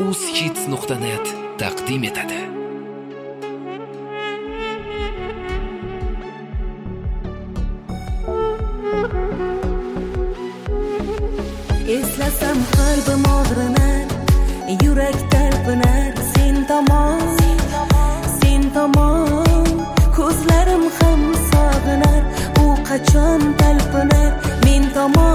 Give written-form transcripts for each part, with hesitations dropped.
uz-hits.net taqdim etadi. Eslasam qalbim og'rinar, yurak talpinar, sen tomon, ko'zlarim ham sog'inar, u qachon talpinar, men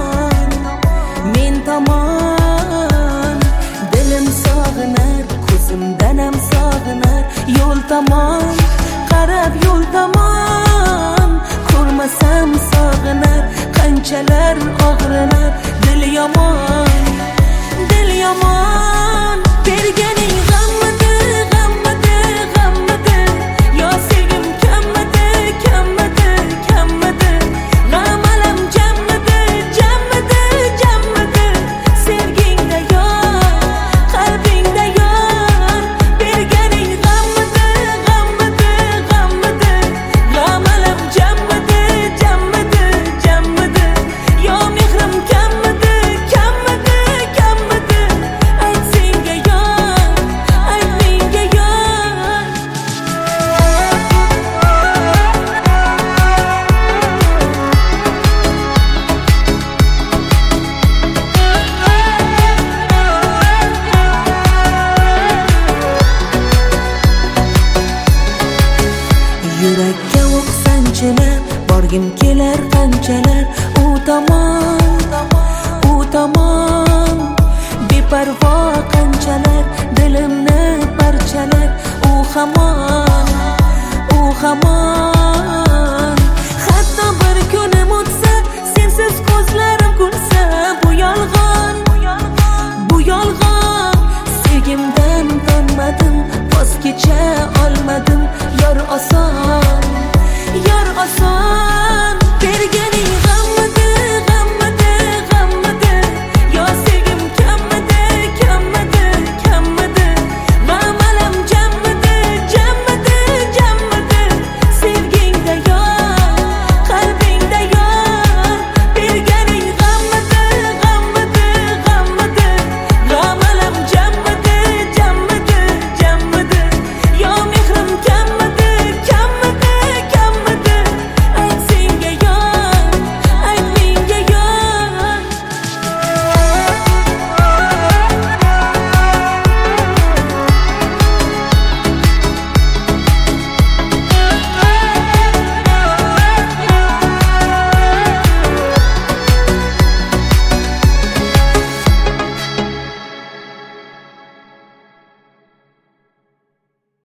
tomon, dilim sog'inar, ko'zimdan ham sog'inar, yo'l tomon, qarab yo'l tomon, ko'rmasam sog'inar, qanchalar og'rinar, dil yomon, berganing g'ammidi, yo sevgim kammidi, g'amalam jammidi, sevgingda yor, qalbingda yor, berganing g'ammidi, g'amalam jammidi, yo mehrim kammidi, ayt senga yor, ayt menga yor. Yurakka o'q sanchilar, borgim kelar qanchalar, u tomon, beparvo qanchalar, dilimni parchalar, u hamon,